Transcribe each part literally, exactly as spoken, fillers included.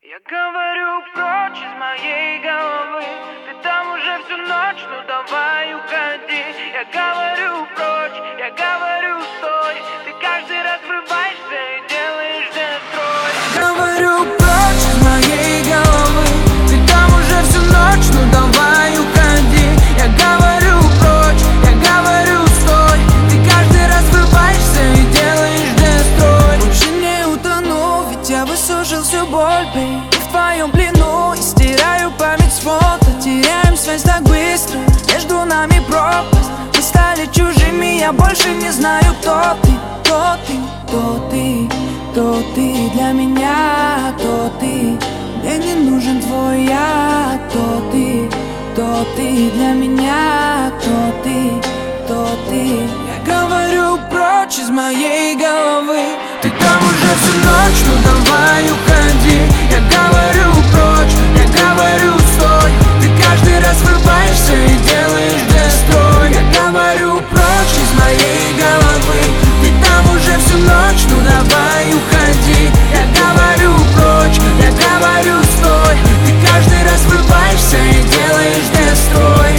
Я говорю прочь из моей головы. Ты там уже всю ночь, ну давай уходи. Я говорю прочь, я говорю стой. Ты каждый раз врываешься и делаешь дестрой. Говорю прочь из моей головы. Ты там уже всю ночь, ну давай уходи. Я говорю прочь, я говорю стой. Ты каждый раз врываешься и делаешь дестрой. Больше не утону, ведь я высушил всю боль, бей. В твоем плену и стираю память с фото. Теряем связь так быстро, между нами пропасть. Мы стали чужими, я больше не знаю, кто ты. Кто ты, кто ты, кто ты для меня, кто ты. Мне не нужен твой я, кто ты, кто ты для меня, кто ты, кто ты. Я говорю прочь из моей головы. Ты там уже всю ночь, ну давай уходи. Я говорю прочь, я говорю стой. Ты каждый раз врываешься и делаешь дестрой. Я говорю прочь из моей головы. Ты там уже всю ночь, ну давай уходи. Я говорю прочь, я говорю стой. Ты каждый раз врываешься и делаешь дестрой.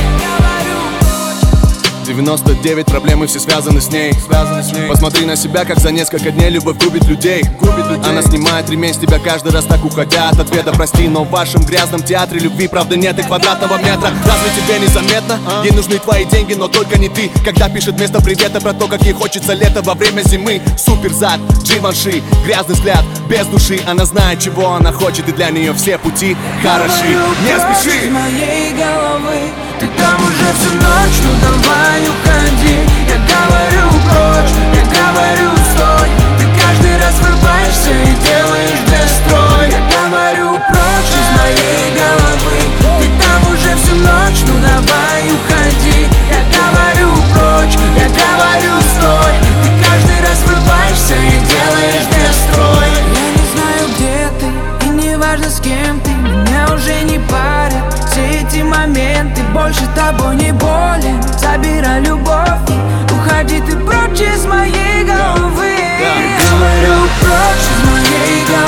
девяносто девять проблемы, все связаны с ней. связаны с ней Посмотри на себя, как за несколько дней любовь губит людей. губит людей Она снимает ремень с тебя каждый раз, так уходя от ответа. Прости, но в вашем грязном театре любви правда нет и квадратного метра. Разве тебе незаметно? А? Ей нужны твои деньги, но только не ты. Когда пишет вместо привета про то, как ей хочется лето во время зимы. Супер зад, Givenchy, грязный взгляд, без души. Она знает, чего она хочет, и для нее все пути хороши. Не спеши! Из моей головы. Ты там уже всю ночь, ну давай уходи. Я говорю прочь, я говорю стой. Ты каждый раз врываешься и делаешь дестрой. Я говорю прочь из моей головы. Ты там уже всю ночь, ну давай уходи. Я говорю прочь, я говорю стой. Ты каждый раз врываешься и делаешь дестрой. Я не знаю, где ты, и не важно, с кем ты. Меня уже не парят все эти моменты. Больше тобой не болен. Забирай любовь и уходи ты прочь из моей головы. Я говорю прочь из моей головы.